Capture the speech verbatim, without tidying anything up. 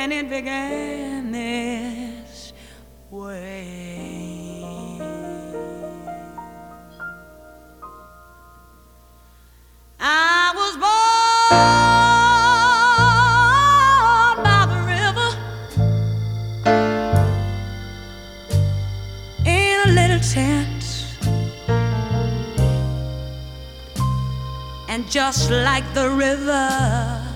and it began this way. I was born by the river in a little tent, and just like the river,